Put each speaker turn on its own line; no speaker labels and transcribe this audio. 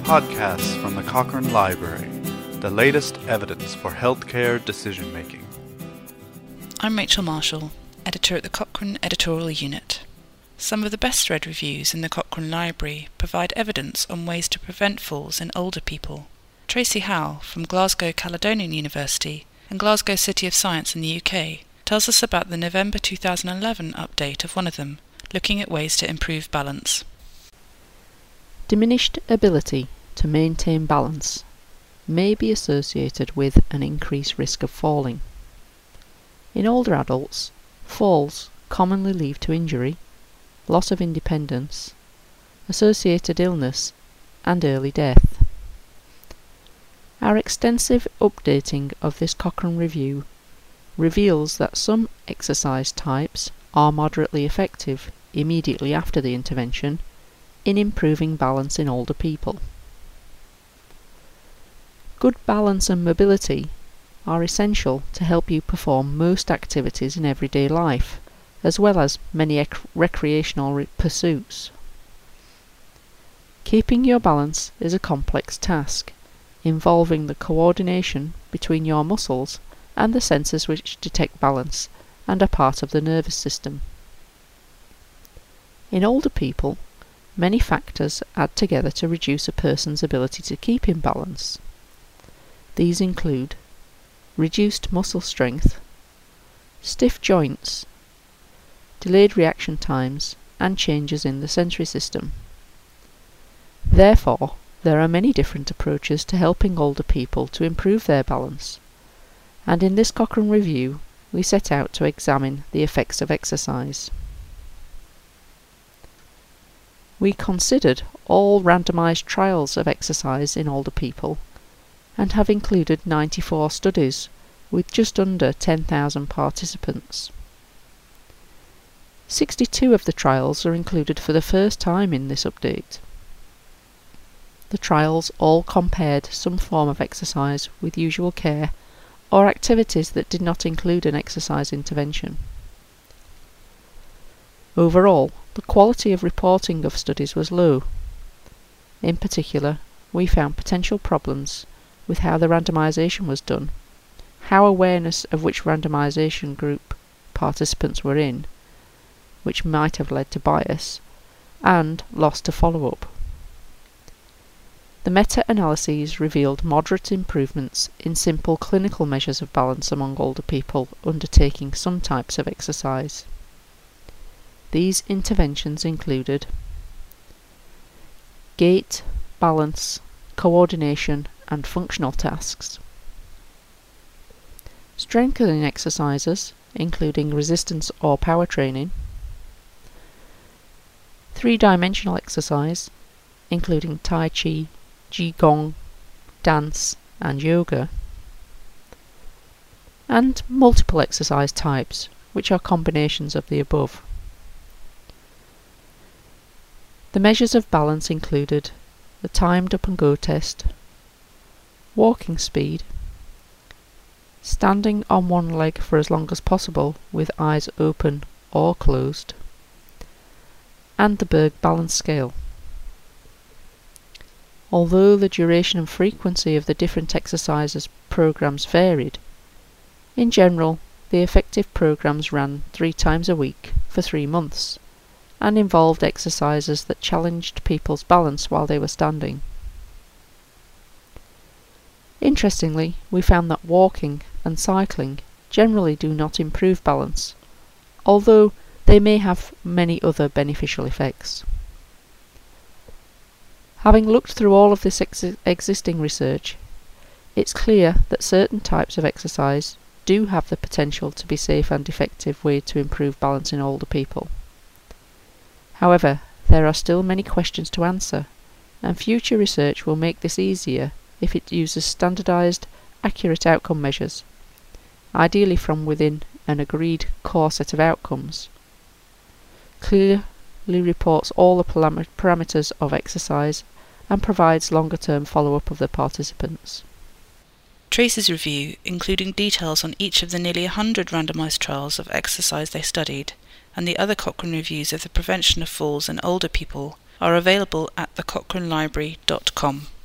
podcasts from the Cochrane Library, the latest evidence for healthcare decision-making.
I'm Rachel Marshall, editor at the Cochrane Editorial Unit. Some of the best read reviews in the Cochrane Library provide evidence on ways to prevent falls in older people. Tracy Howe from Glasgow Caledonian University and Glasgow City of Science in the UK tells us about the November 2011 update of one of them, looking at ways to improve balance.
Diminished ability to maintain balance may be associated with an increased risk of falling. In older adults, falls commonly lead to injury, loss of independence, associated illness, and early death. Our extensive updating of this Cochrane review reveals that some exercise types are moderately effective immediately after the intervention in improving balance in older people. Good balance and mobility are essential to help you perform most activities in everyday life, as well as many recreational pursuits. Keeping your balance is a complex task, involving the coordination between your muscles and the sensors which detect balance and are part of the nervous system. In older people, many factors add together to reduce a person's ability to keep in balance. These include reduced muscle strength, stiff joints, delayed reaction times, and changes in the sensory system. Therefore, there are many different approaches to helping older people to improve their balance, and in this Cochrane review we set out to examine the effects of exercise. We considered all randomised trials of exercise in older people and have included 94 studies with just under 10,000 participants. 62 of the trials are included for the first time in this update. The trials all compared some form of exercise with usual care or activities that did not include an exercise intervention. Overall, the quality of reporting of studies was low. In particular, we found potential problems with how the randomisation was done, how awareness of which randomisation group participants were in, which might have led to bias, and loss to follow-up. The meta-analyses revealed moderate improvements in simple clinical measures of balance among older people undertaking some types of exercise. These interventions included gait, balance, coordination, and functional tasks. Strengthening exercises, including resistance or power training. Three-dimensional exercise, including Tai Chi, Qigong, dance, and yoga. And multiple exercise types, which are combinations of the above. The measures of balance included the timed up and go test, walking speed, standing on one leg for as long as possible with eyes open or closed, and the Berg Balance Scale. Although the duration and frequency of the different exercises programs varied, in general the effective programs ran 3 times a week for 3 months, and involved exercises that challenged people's balance while they were standing. Interestingly, we found that walking and cycling generally do not improve balance, although they may have many other beneficial effects. Having looked through all of this existing research, it's clear that certain types of exercise do have the potential to be a safe and effective way to improve balance in older people. However, there are still many questions to answer, and future research will make this easier if it uses standardised, accurate outcome measures, ideally from within an agreed core set of outcomes. Clearly reports all the parameters of exercise and provides longer-term follow-up of the participants.
Tracy's review, including details on each of the nearly 100 randomised trials of exercise they studied, and the other Cochrane reviews of the prevention of falls in older people, are available at thecochrane.library.com.